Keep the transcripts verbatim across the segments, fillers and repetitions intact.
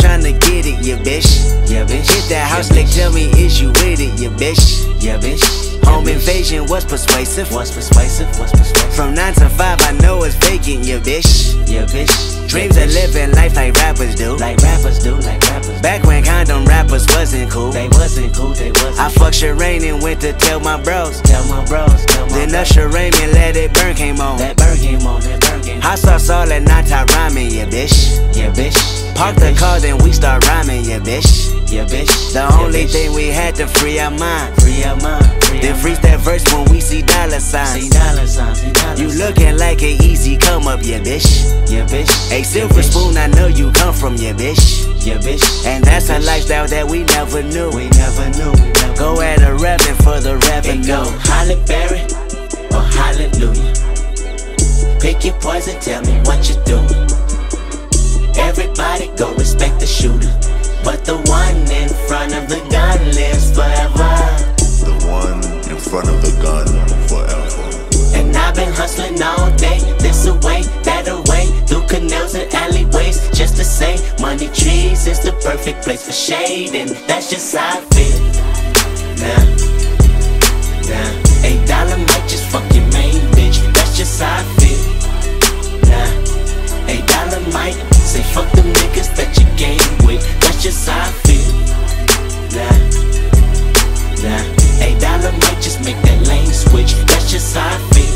tryna get it, yeah, bitch. Yeah, bitch. Hit that house, yeah, like, tell me, is you with it, yeah, bitch. Yeah, bitch. Home invasion was persuasive. What's persuasive? What's persuasive? From nine to five, I know it's vacant, yeah, bitch. Yeah, bitch. Dreams yeah, of living life like rappers do. Like rappers do, like rappers. Back when condom rappers wasn't cool. They wasn't cool, they wasn't. I fucked Shireen and went to tell my bros. Tell my bros, tell my Then bros. Usher Raymond Let It Burn came on. That burn came on, that burn came on. Hot sauce all at night time rhyming, yeah, bitch. Yeah, bitch. Park yeah, the bitch. car, then we start rhyming, yeah, bitch. Yeah, bitch. The yeah, only bitch. thing we had to free our mind. Free our mind. Free Then our freeze mind. that verse when we see dollar signs. See dollar signs, see dollar You signs. looking like an easy come up, yeah, bitch. Yeah, bitch. A silver yeah, spoon, I know you come from, yeah, bitch. Yeah, bitch. And that's yeah, a bitch. lifestyle that we never knew. We never knew. We never Go knew. at a revenue for the It revenue. go Halle Berry or hallelujah. Pick your poison, tell me what you do. Everybody go respect the shooter, but the one in front of the gun lives forever. The one in front of the gun forever. And I've been hustling all day, this away, that away, through canals and alleyways, just to say money trees is the perfect place for shade, and that's just how I feel. Nah, nah, eight dollar might just fuck your main bitch, that's just how I feel. Nah, eight dollar might say fuck them niggas that you game with, that's just how I feel. Nah, nah, eight dollar might just make that lane switch, that's just how I feel.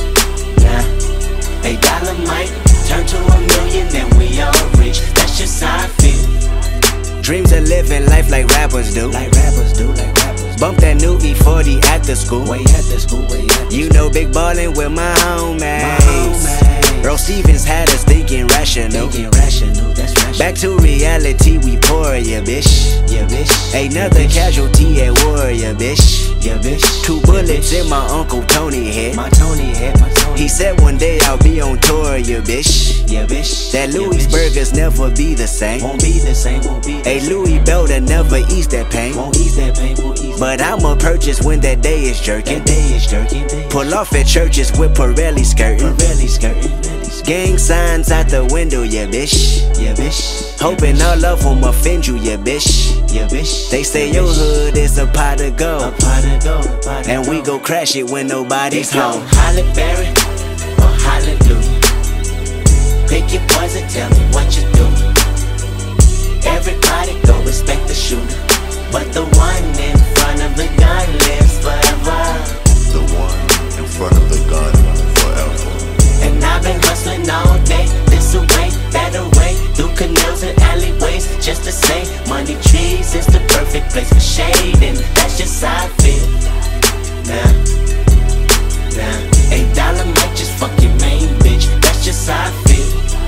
Nah, eight dollar might turn to a million and we all rich, that's just how I feel. Dreams of living life like rappers do. Like rappers do, like rappers. Bump that new E forty after school. Way at the school, way at the You know big ballin' with my homies. My homies. Bro Stevens had us thinking rational. Thinking rational, that's rational. Back to reality, we pour, yeah, bitch. Yeah, bitch. Another yeah, bitch. casualty at war, yeah, bitch. Yeah, bitch. Two yeah, bullets bitch. in my Uncle Tony head. My Tony head, my Tony. He said one day I'll be on tour, yeah, bitch. Yeah, bitch. That yeah, Louis bitch. burgers never be the same. Won't be the same, won't be the A same. Louis belt that never ease that pain. Won't ease that pain, won't ease But that I'ma purchase when that day is jerking. That day is jerking, day is Pull off at churches with Pirelli skirting. Pirelli skirting, Pirelli skirting. Gang signs out the window, yeah, bitch. Yeah, bitch. Hoping yeah, all of them offend you, yeah, bitch. Yeah, bitch. They say yeah, your bitch. hood is a pot of A gold, pot of gold, a pot of and we gold. go crash it when nobody's They go home. Halle Berry or hallelujah. Pick your poison, tell me what you do. Everybody go respect the shooter, but the one in front of the gun lives forever. The one in front of the gun forever. And I've been hustling all day, this away, that away, through canals and alleyways, just to say money trees is the perfect place for shade, and that's just how I feel. Nah, nah, eight dollar might just fuck your main bitch, that's just how I feel.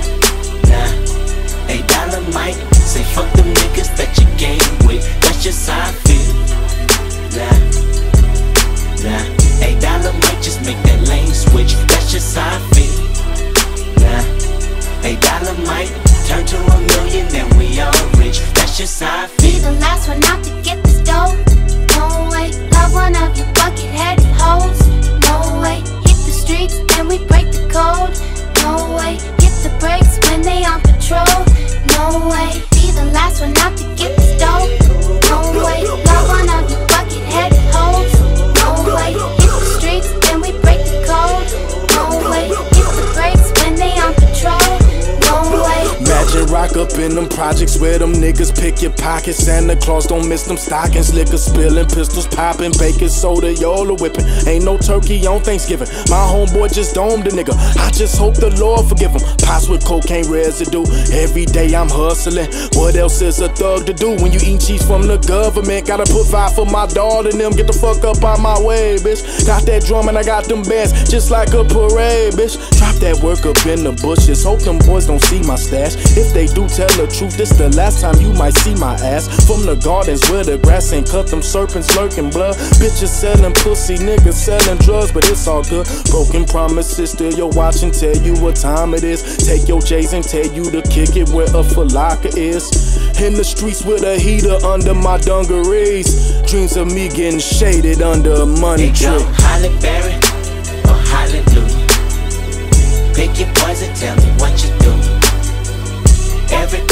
Nah, eight dollar might say fuck them niggas that you game with, that's just how I feel. Nah, nah, eight dollar might just make that lane switch, that's just how I feel. Nah, eight dollar might turn to a million and we all rich, that's just how I Be feel. the last one out to get this dough. No way, love one of you bucket-headed hoes. No way, hit the streets and we break the code. No way, hit the brakes when they on patrol. No way, be the last one out to get this dough. No way, love one of you bucket-headed hoes. No way, hit the streets and we break the code. No way, hit the brakes when they on patrol. No way. Imagine rock up in them projects where them niggas pick your pockets. Santa Claus don't miss them stockings. Liquor spilling, pistols popping, baking soda, Yola whipping. Ain't no turkey on Thanksgiving. My homeboy just domed a nigga. I just hope the Lord forgive him. Pots with cocaine residue. Every day I'm hustling. What else is a thug to do when you eat cheese from the government? Gotta put five for my daughter and them. Get the fuck up out my way, bitch. Got that drum and I got them bands just like a parade, bitch. Drop that work up in the bushes. Hope them boys don't see my stash. If they do tell the truth, this the last time you might see my ass. From the gardens where the grass ain't cut, them serpents lurking blood. Bitches selling pussy, niggas selling drugs, but it's all good. Broken promises, still your watch and tell you what time it is. Take your J's and tell you to kick it where a falaka is. In the streets with a heater under my dungarees. Dreams of me getting shaded under a money They go tree. Halle Berry or hallelujah. Pick your poison, tell me what you do. Everybody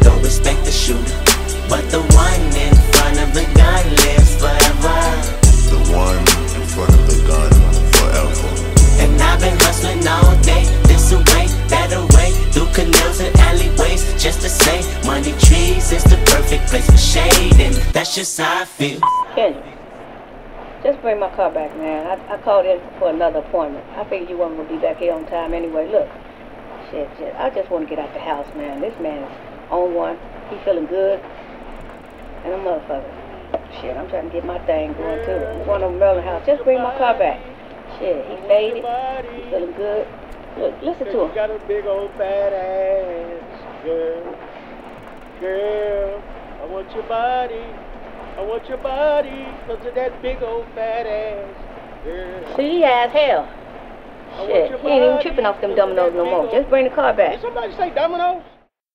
don't respect the shooter, but the one in front of the gun lives forever. The one in front of the gun forever. And I've been hustling all day, this away, that away, through canals and alleyways, just to say, money trees is the perfect place for shade, and that's just how I feel. Kendrick, just bring my car back, man. I, I called in for another appointment. I figured you weren't gonna be back here on time anyway. Look, shit, shit. I just want to get out the house, man. This man is on one. He feeling good, and a motherfucker. Shit, I'm trying to get my thing going too. I'm going to Merlin house. Just bring my car back. Shit, he made it. He feeling good. Look, listen to him. You got a big old fat ass, girl. Girl, I want your body. I want your body. Look at that big old fat ass, girl. See, he as hell. Shit, he ain't even tripping off them dominoes no more. Just bring the car back. Did somebody say dominoes?